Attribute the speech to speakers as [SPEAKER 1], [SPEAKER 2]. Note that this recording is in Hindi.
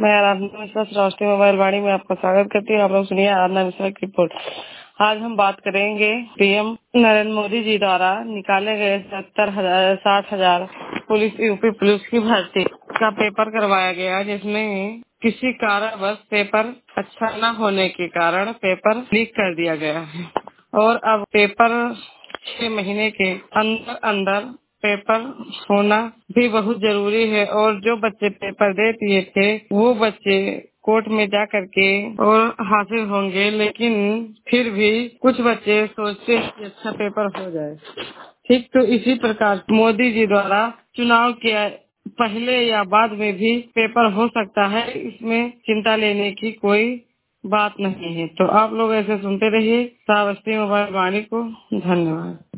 [SPEAKER 1] मैं आराधना मिश्रा राष्ट्रीय मोबाइल वाणी में आपका स्वागत करती हूँ। आप लोग सुनिए आराधना मिश्रा की रिपोर्ट। आज हम बात करेंगे पीएम नरेंद्र मोदी जी द्वारा निकाले गए 60,000 पुलिस यूपी पुलिस की भर्ती का पेपर करवाया गया, जिसमें किसी कारणवश पेपर अच्छा न होने के कारण पेपर लीक कर दिया गया है और अब पेपर 6 महीने के अंदर अंदर पेपर होना भी बहुत जरूरी है। और जो बच्चे पेपर दे दिए थे वो बच्चे कोर्ट में जा करके और हासिल होंगे, लेकिन फिर भी कुछ बच्चे सोचते हैं कि अच्छा पेपर हो जाए। ठीक तो इसी प्रकार मोदी जी द्वारा चुनाव के पहले या बाद में भी पेपर हो सकता है, इसमें चिंता लेने की कोई बात नहीं है। तो आप लोग ऐसे सुनते रहिए श्रावस्ती मोबाइल वाणी को। धन्यवाद।